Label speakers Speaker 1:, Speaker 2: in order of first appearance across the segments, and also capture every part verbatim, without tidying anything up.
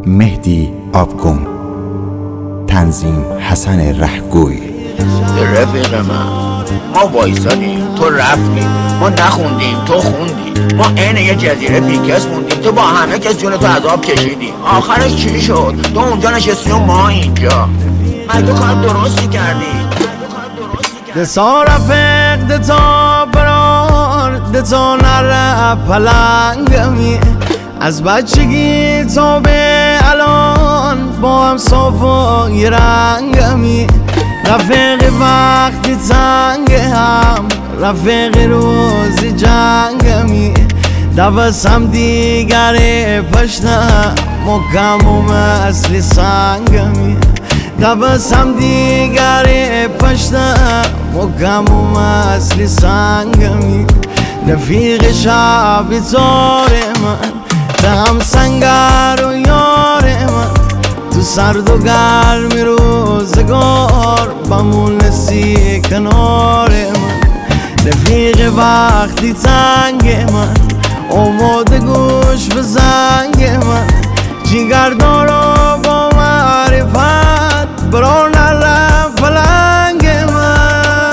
Speaker 1: مهدی آبگون، تنظیم حسن رهگوی.
Speaker 2: رفیق من، ما وایسادیم تو رفتی، ما نخوندیم تو خوندی، ما عین یه جزیره بیکس موندیم، تو با همه کس جون تو عذاب کشیدی. آخرش چی شد؟ تو اونجا نشستی و ما اینجا. مگه تو کار درستی کردی؟
Speaker 3: ده تا رفیق ده تا برار ده تا نره پلنگمی، از بچگی تا به الان با هم صافای رنگمی. رفیق وقتی تنگ هم، رفیق روزی جنگمی، دوستم دیگر پشتم مکم و مثل سنگمی. دوستم دیگر پشتم مکم و مثل سنگمی. رفیق شب تار من، دهم سنگر و یار من، تو سرد و گرمی روزگار بمون نسی کنار من. رفیق وقتی تنگ من، آماده گوش به زنگ من، جیگر دارا با معرفت برا نره پلنگ من.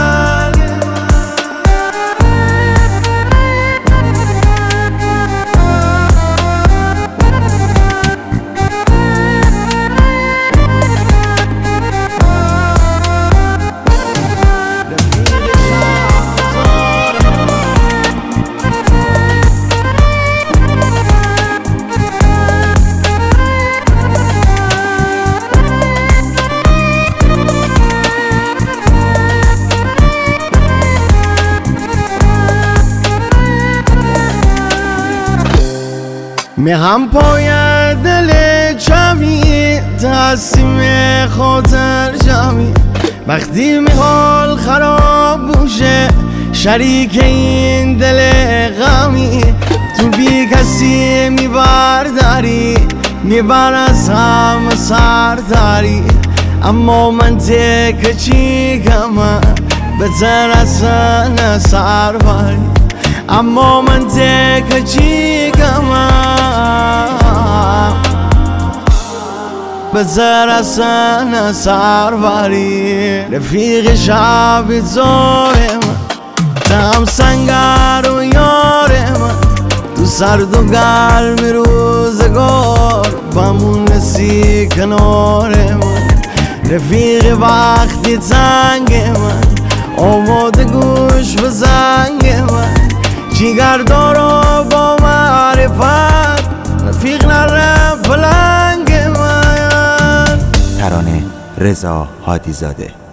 Speaker 3: می هم پای دل جمعی، تصمیم خاطر جمعی. وقتی می حال خراب بوشه، شریک این دل غمی. تو بی کسی می برداری، می بر از هم سرداری. اما من تک چیکم بهتر از نه سربری. اما من تک چیکم بذار اصلا سربری. رفیق شب تار من، دم سنگر و یار من، تو سرد و گرمی روزگار بمون نسی کنار من. رفیق وقتی تنگ من، آماده گوش به زنگ من، جیگر دارا با معرفت رفیق نره پلنگ من.
Speaker 1: ترانه رضا هادی زاده.